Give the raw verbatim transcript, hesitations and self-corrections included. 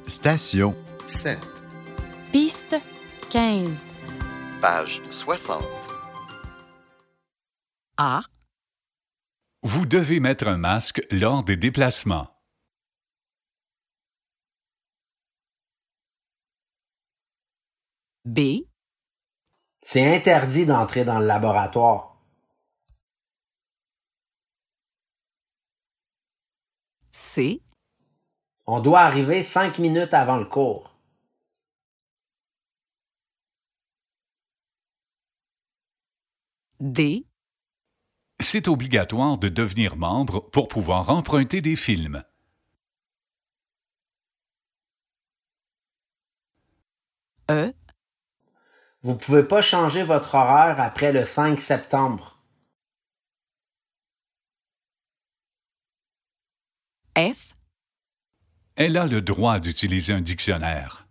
Station sept. Piste quinze. Page soixante. A. Vous devez mettre un masque lors des déplacements. B. C'est interdit d'entrer dans le laboratoire. C. On doit arriver cinq minutes avant le cours. D. C'est obligatoire de devenir membre pour pouvoir emprunter des films. E. Vous ne pouvez pas changer votre horaire après le cinq septembre. F. Elle a le droit d'utiliser un dictionnaire.